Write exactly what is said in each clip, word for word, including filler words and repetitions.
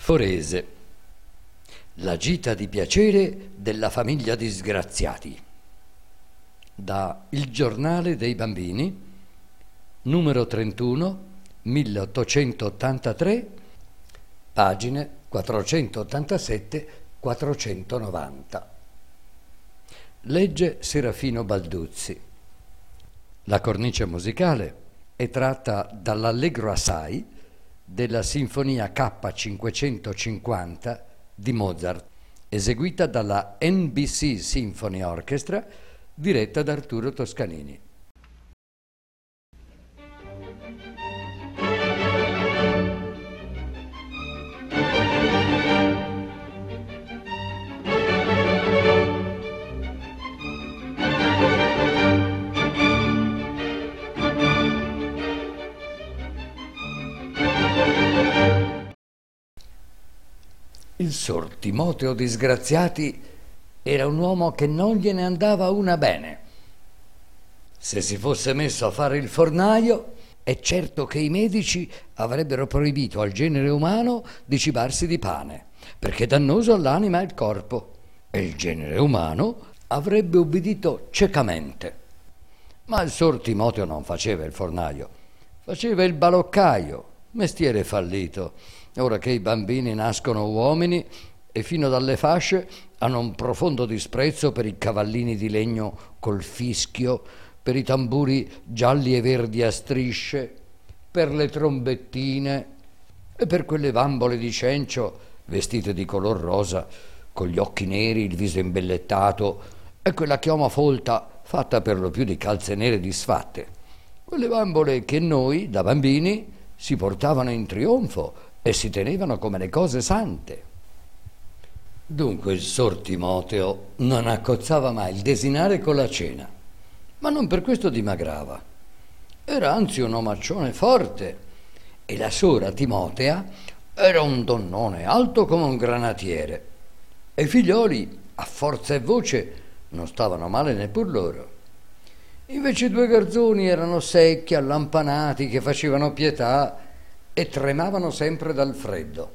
Forese. La gita di piacere della famiglia disgraziati. Da Il Giornale dei Bambini, numero trentuno, milleottocentottantatré, pagine quattrocentottantasette quattrocentonovanta. Legge Serafino Balduzzi. La cornice musicale è tratta dall'Allegro assai della Sinfonia K cinquecentocinquanta di Mozart, eseguita dalla N B C Symphony Orchestra, diretta da Arturo Toscanini. Il Sor Timoteo Disgraziati era un uomo che non gliene andava una bene. Se si fosse messo a fare il fornaio, è certo che i medici avrebbero proibito al genere umano di cibarsi di pane, perché è dannoso all'anima e al corpo, e il genere umano avrebbe ubbidito ciecamente. Ma il Sor Timoteo non faceva il fornaio, faceva il baloccaio, mestiere fallito. Ora che i bambini nascono uomini e fino dalle fasce hanno un profondo disprezzo per i cavallini di legno col fischio, per i tamburi gialli e verdi a strisce, per le trombettine e per quelle bambole di cencio vestite di color rosa, con gli occhi neri, il viso imbellettato e quella chioma folta fatta per lo più di calze nere disfatte. Quelle bambole che noi, da bambini, si portavano in trionfo e si tenevano come le cose sante. Dunque il Sor Timoteo non accozzava mai il desinare con la cena, ma non per questo dimagrava. Era anzi un omaccione forte, e la sora Timotea era un donnone alto come un granatiere, e i figlioli, a forza e voce, non stavano male neppur loro. Invece i due garzoni erano secchi, allampanati, che facevano pietà e tremavano sempre dal freddo.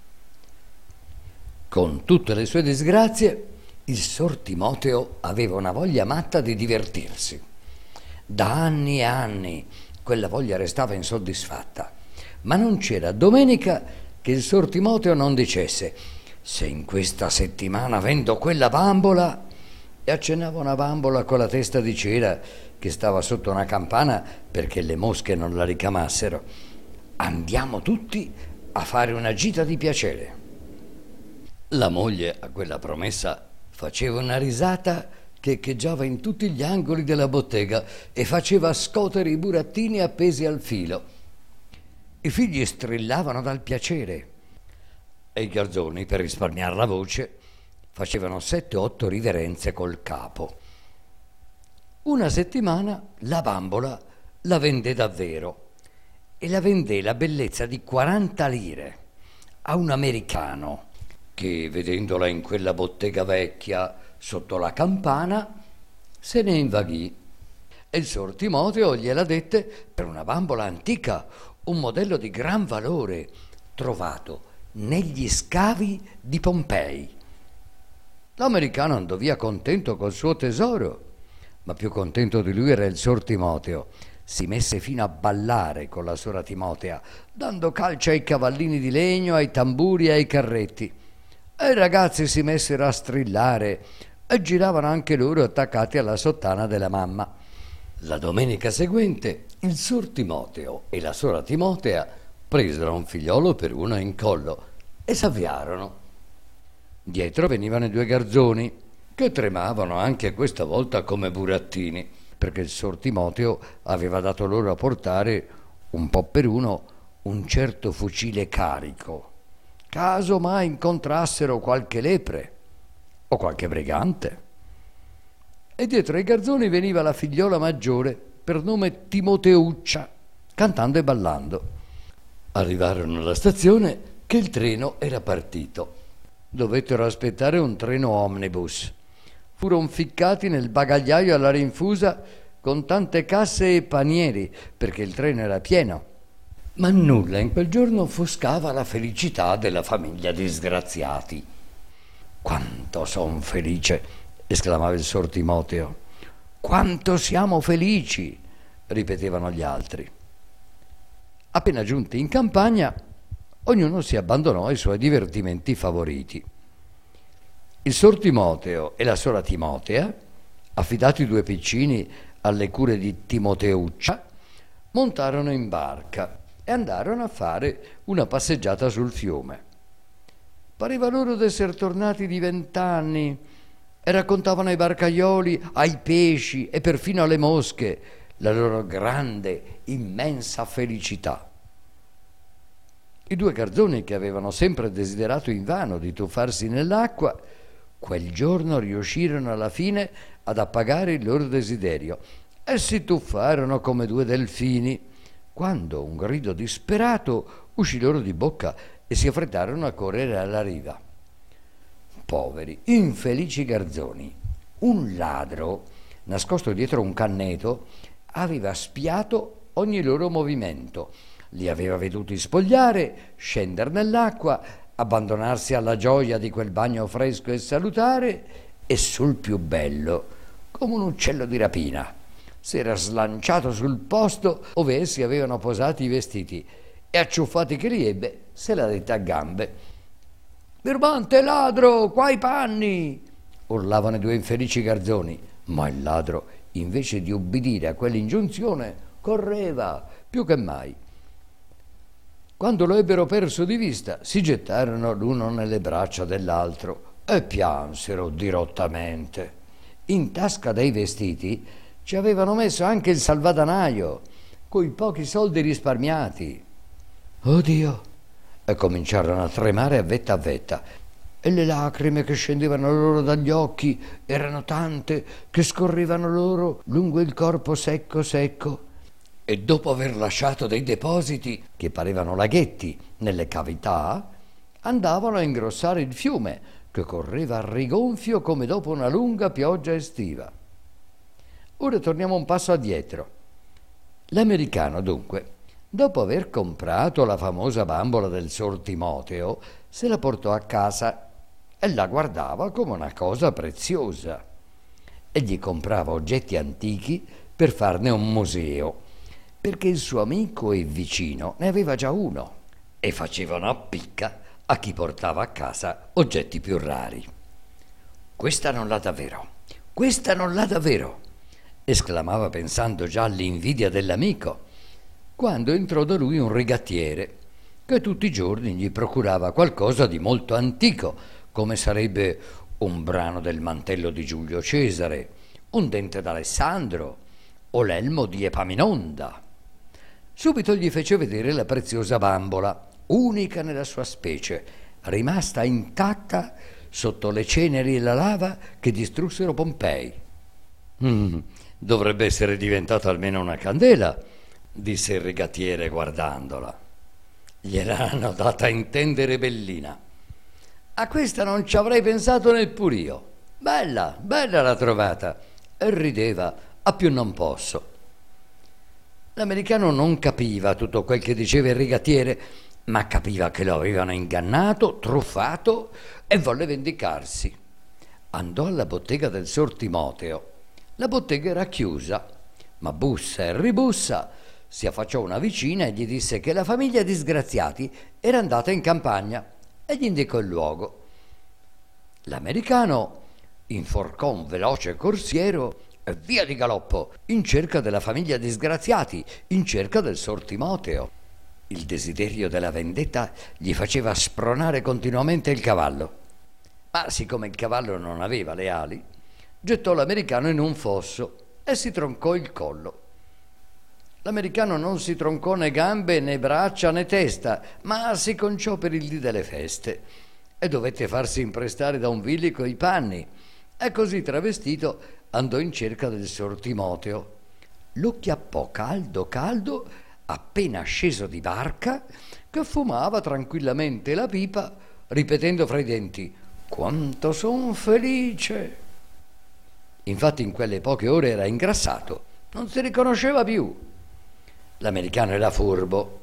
Con tutte le sue disgrazie, il Sor Timoteo aveva una voglia matta di divertirsi. Da anni e anni quella voglia restava insoddisfatta, ma non c'era domenica che il Sor Timoteo non dicesse: se in questa settimana vendo quella bambola, e accennava una bambola con la testa di cera che stava sotto una campana perché le mosche non la ricamassero. Andiamo tutti a fare una gita di piacere. La moglie a quella promessa faceva una risata che echeggiava in tutti gli angoli della bottega e faceva scotere i burattini appesi al filo. I figli strillavano dal piacere e i garzoni, per risparmiare la voce, facevano sette o otto riverenze col capo. Una settimana la bambola la vende davvero, e la vendé la bellezza di quaranta lire a un americano che, vedendola in quella bottega vecchia sotto la campana, se ne invaghì. E il Sor Timoteo gliela dette per una bambola antica, un modello di gran valore trovato negli scavi di Pompei. L'americano andò via contento col suo tesoro, ma più contento di lui era il Sor Timoteo. Si messe fino a ballare con la sora Timotea, dando calci ai cavallini di legno, ai tamburi e ai carretti. E i ragazzi si messero a strillare e giravano anche loro attaccati alla sottana della mamma. La domenica seguente il Sor Timoteo e la sora Timotea presero un figliolo per uno in collo e s'avviarono. Dietro venivano i due garzoni, che tremavano anche questa volta come burattini, perché il Sor Timoteo aveva dato loro a portare, un po' per uno, un certo fucile carico, caso mai incontrassero qualche lepre o qualche brigante. E dietro ai garzoni veniva la figliola maggiore, per nome Timoteuccia, cantando e ballando. Arrivarono alla stazione che il treno era partito. Dovettero aspettare un treno omnibus. Furono ficcati nel bagagliaio all'aria infusa con tante casse e panieri, perché il treno era pieno. Ma nulla in quel giorno offuscava la felicità della famiglia disgraziati. «Quanto son felice!» esclamava il Sor Timoteo. «Quanto siamo felici!» ripetevano gli altri. Appena giunti in campagna, ognuno si abbandonò ai suoi divertimenti favoriti. Il Sor Timoteo e la Sora Timotea, affidati i due piccini alle cure di Timoteuccia, montarono in barca e andarono a fare una passeggiata sul fiume. Pareva loro d'essere tornati di vent'anni e raccontavano ai barcaioli, ai pesci e perfino alle mosche la loro grande, immensa felicità. I due garzoni, che avevano sempre desiderato invano di tuffarsi nell'acqua, quel giorno riuscirono alla fine ad appagare il loro desiderio e si tuffarono come due delfini, quando un grido disperato uscì loro di bocca e si affrettarono a correre alla riva. Poveri, infelici garzoni! Un ladro, nascosto dietro un canneto, aveva spiato ogni loro movimento. Li aveva veduti spogliare, scendere nell'acqua, abbandonarsi alla gioia di quel bagno fresco e salutare e sul più bello, come un uccello di rapina, si era slanciato sul posto ove essi avevano posati i vestiti e, acciuffati che li ebbe, se la dette a gambe. «Birbante ladro, qua i panni!» urlavano i due infelici garzoni, ma il ladro, invece di ubbidire a quell'ingiunzione, correva più che mai. Quando lo ebbero perso di vista, si gettarono l'uno nelle braccia dell'altro e piansero dirottamente. In tasca dei vestiti ci avevano messo anche il salvadanaio, coi pochi soldi risparmiati. «Oh Dio!» e cominciarono a tremare a vetta a vetta, e le lacrime che scendevano loro dagli occhi erano tante che scorrevano loro lungo il corpo secco secco, e dopo aver lasciato dei depositi che parevano laghetti nelle cavità, andavano a ingrossare il fiume che correva a rigonfio come dopo una lunga pioggia estiva. Ora torniamo un passo addietro. L'americano, dunque, dopo aver comprato la famosa bambola del Sor Timoteo, se la portò a casa e la guardava come una cosa preziosa. E gli comprava oggetti antichi per farne un museo, perché il suo amico e vicino ne aveva già uno e faceva una picca a chi portava a casa oggetti più rari. «Questa non l'ha davvero, questa non l'ha davvero!» esclamava, pensando già all'invidia dell'amico, quando entrò da lui un rigattiere che tutti i giorni gli procurava qualcosa di molto antico, come sarebbe un brano del mantello di Giulio Cesare, un dente d'Alessandro o l'elmo di Epaminonda. Subito gli fece vedere la preziosa bambola, unica nella sua specie, rimasta intatta sotto le ceneri e la lava che distrussero Pompei. Mm, dovrebbe essere diventata almeno una candela, disse il rigattiere guardandola. Gliel'hanno data a intendere bellina. A questa non ci avrei pensato neppure io. Bella, bella l'ha trovata. E rideva a più non posso. L'americano non capiva tutto quel che diceva il rigattiere, ma capiva che lo avevano ingannato, truffato e volle vendicarsi. Andò alla bottega del Sor Timoteo. La bottega era chiusa, ma bussa e ribussa, si affacciò una vicina e gli disse che la famiglia disgraziati era andata in campagna e gli indicò il luogo. L'americano inforcò un veloce corsiero e via di galoppo, in cerca della famiglia disgraziati, in cerca del Sor Timoteo. Il desiderio della vendetta gli faceva spronare continuamente il cavallo, ma siccome il cavallo non aveva le ali, gettò l'americano in un fosso e si troncò il collo. L'americano non si troncò né gambe né braccia né testa, ma si conciò per il dì delle feste e dovette farsi imprestare da un vilico i panni, e così travestito andò in cerca del Sor Timoteo. Lo chiappò caldo caldo appena sceso di barca, che fumava tranquillamente la pipa, ripetendo fra i denti: «Quanto son felice!» Infatti in quelle poche ore era ingrassato, non si riconosceva più. L'americano era furbo.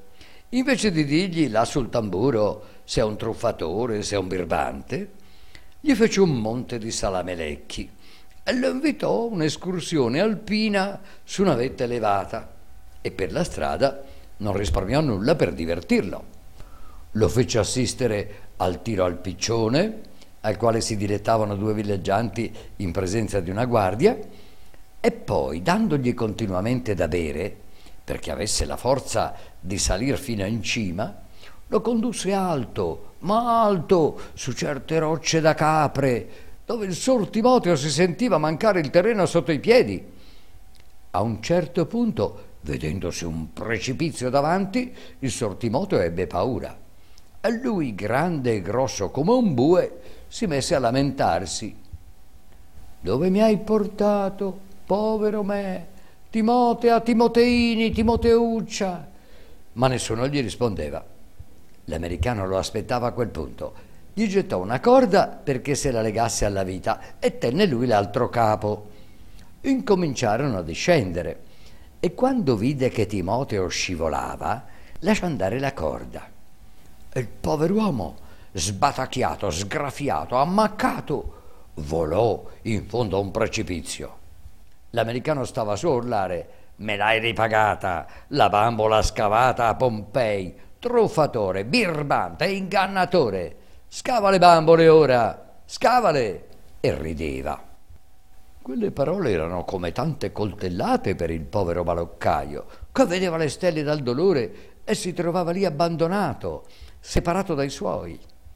Invece di dirgli là sul tamburo se è un truffatore, se è un birbante, gli fece un monte di salamelecchi e lo invitò a un'escursione alpina su una vetta elevata e per la strada non risparmiò nulla per divertirlo. Lo fece assistere al tiro al piccione, al quale si dilettavano due villeggianti in presenza di una guardia, e poi, dandogli continuamente da bere, perché avesse la forza di salir fino in cima, lo condusse alto, ma alto, su certe rocce da capre, dove il Sor Timoteo si sentiva mancare il terreno sotto i piedi. A un certo punto, vedendosi un precipizio davanti, il Sor Timoteo ebbe paura. E lui, grande e grosso come un bue, si messe a lamentarsi. «Dove mi hai portato, povero me? Timotea, Timoteini, Timoteuccia!» Ma nessuno gli rispondeva. L'americano lo aspettava a quel punto. Gli gettò una corda perché se la legasse alla vita e tenne lui l'altro capo. Incominciarono a discendere e quando vide che Timoteo scivolava, lasciò andare la corda. E il pover'uomo, sbatacchiato, sgraffiato, ammaccato, volò in fondo a un precipizio. L'americano stava su a urlare: «Me l'hai ripagata, la bambola scavata a Pompei, truffatore, birbante e ingannatore! Scava le bambole ora, scavale!» E rideva. Quelle parole erano come tante coltellate per il povero baloccaio, che vedeva le stelle dal dolore e si trovava lì abbandonato, separato dai suoi.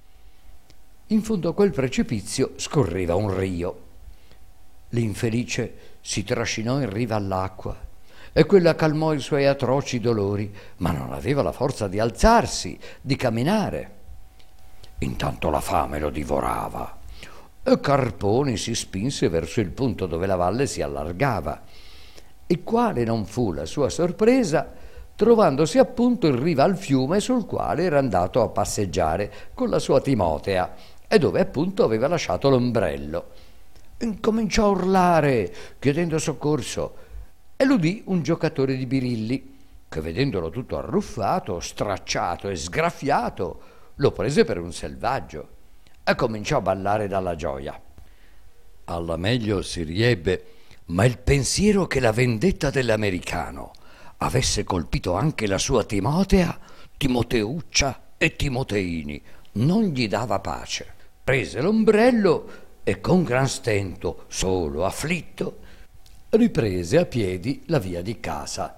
In fondo a quel precipizio scorreva un rio. L'infelice si trascinò in riva all'acqua e quella calmò i suoi atroci dolori, ma non aveva la forza di alzarsi, di camminare. Intanto la fame lo divorava e Carponi si spinse verso il punto dove la valle si allargava. E quale non fu la sua sorpresa trovandosi appunto in riva al fiume sul quale era andato a passeggiare con la sua Timotea e dove appunto aveva lasciato l'ombrello. Incominciò a urlare chiedendo soccorso e l'udì un giocatore di birilli che, vedendolo tutto arruffato, stracciato e sgraffiato, lo prese per un selvaggio e cominciò a ballare dalla gioia. Alla meglio si riebbe, ma il pensiero che la vendetta dell'americano avesse colpito anche la sua Timotea, Timoteuccia e Timoteini non gli dava pace. Prese l'ombrello e con gran stento, solo, afflitto, riprese a piedi la via di casa.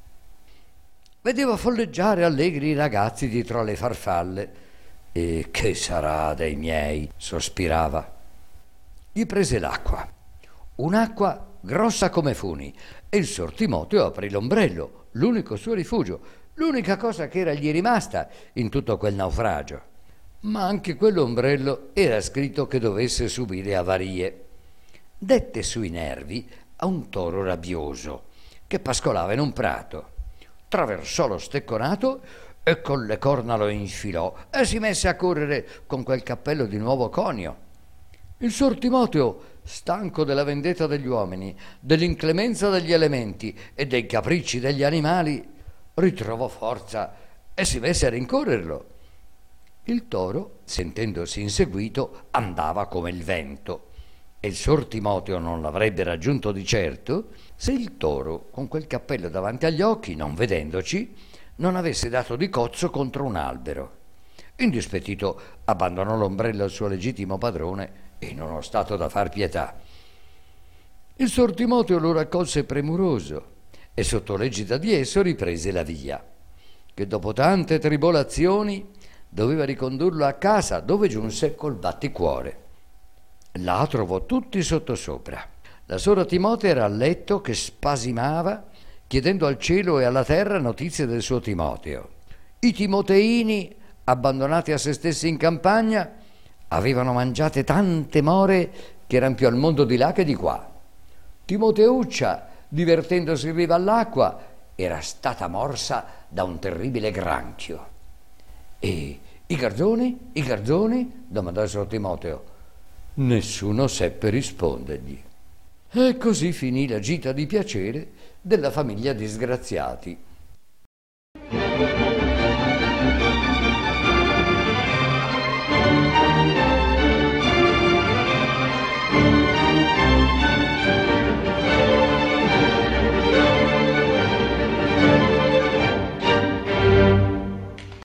Vedeva folleggiare allegri i ragazzi dietro alle farfalle. «E che sarà dei miei?» sospirava. Gli prese l'acqua, un'acqua grossa come funi, e il Sor Timoteo aprì l'ombrello, l'unico suo rifugio, l'unica cosa che era gli rimasta in tutto quel naufragio. Ma anche quell'ombrello era scritto che dovesse subire avarie. Dette sui nervi a un toro rabbioso che pascolava in un prato. Traversò lo stecconato e con le corna lo infilò e si messe a correre con quel cappello di nuovo conio. Il Sor Timoteo, stanco della vendetta degli uomini, dell'inclemenza degli elementi e dei capricci degli animali, ritrovò forza e si messe a rincorrerlo. Il toro, sentendosi inseguito, andava come il vento e il Sor Timoteo non l'avrebbe raggiunto di certo se il toro, con quel cappello davanti agli occhi, non vedendoci, non avesse dato di cozzo contro un albero. Indispettito abbandonò l'ombrello al suo legittimo padrone e in uno stato da far pietà. Il Sor Timoteo lo raccolse premuroso e sotto l'egida di esso riprese la via, che dopo tante tribolazioni doveva ricondurlo a casa, dove giunse col batticuore. Là trovò tutti sottosopra. La sora Timotea era a letto che spasimava, chiedendo al cielo e alla terra notizie del suo Timoteo. I Timoteini, abbandonati a se stessi in campagna, avevano mangiate tante more che eran più al mondo di là che di qua. Timoteuccia, divertendosi in riva all'acqua, era stata morsa da un terribile granchio. E i garzoni? I garzoni? Domandò il Sor Timoteo. Nessuno seppe rispondergli. E così finì la gita di piacere della famiglia disgraziati.